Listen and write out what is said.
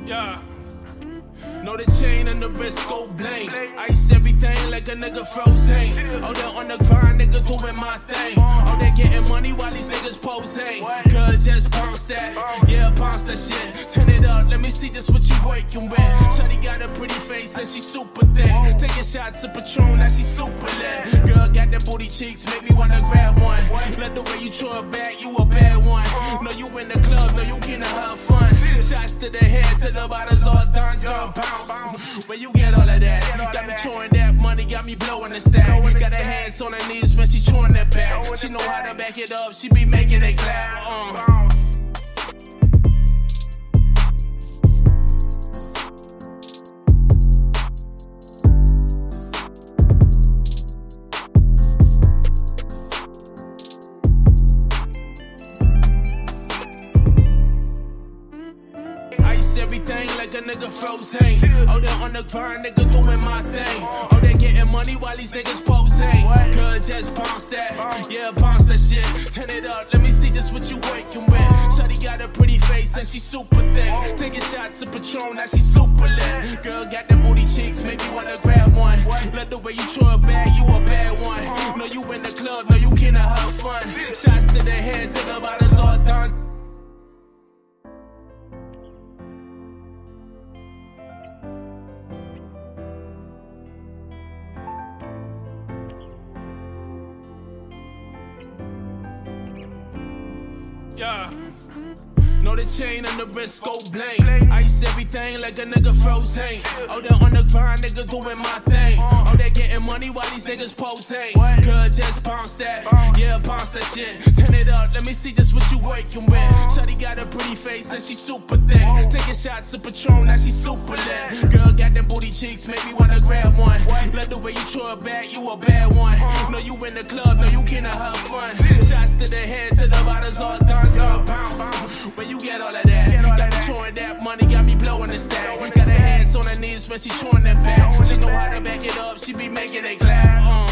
Yeah. Know the chain and the wrist go bling. Ice everything like a nigga frozen. Oh, they on the grind, nigga doing my thing. Oh, they getting money while these niggas posing. Cuz just bounce that, yeah, bounce that shit. Turn it up, let me see just what you working with. Shawty got a pretty face and she super thick. Taking shots of Patron, now she super lit. Girl got them booty cheeks, make me wanna grab one. Let the way you throw it back, you a bad one. Know you in the club, know you can have fun. Shots to the head, to the bottles all done, girl bounce. Where you get all of that? Got me throwing that money, got me blowing the stack. Got her hands on her knees when she throwing that back. She know how to back it up, she be making it clap. Everything like a nigga frozen. Oh, they on the grind, nigga doing my thing. Oh, they getting money while these niggas posing. Cuz just bounce that, yeah, bounce that shit. Turn it up, let me see just what you working with. Shawty got a pretty face and she super thick. Taking shots of Patron, now she super lit. Girl got them booty cheeks, make me wanna grab one. Let the way you throw it back, you a bad one. Know you in the club, know you can have fun. Shots to the head, to the bottles all done. Yeah. Know the chain and the wrist go bling. Ice everything like a nigga frozen. Oh, they on the grind, nigga doing my thing. Oh, they getting money while these niggas posing. Cuz just bounce that, yeah, bounce that shit. Turn it up, let me see just what you working with. Shawty got a pretty face and she super thick. Taking shots of Patron, now she super lit. Girl got them booty cheeks, make me wanna grab one. Let the way you throw it back, you a bad one. Know you in the club, know you can have fun. Shots to the head, to the bottles all done, girl bounce. Where you get all of that? Got me throwing that money, got me blowing the stack. Got her hands on her knees when she throwing that back. She know how to back it up, she be making it clap.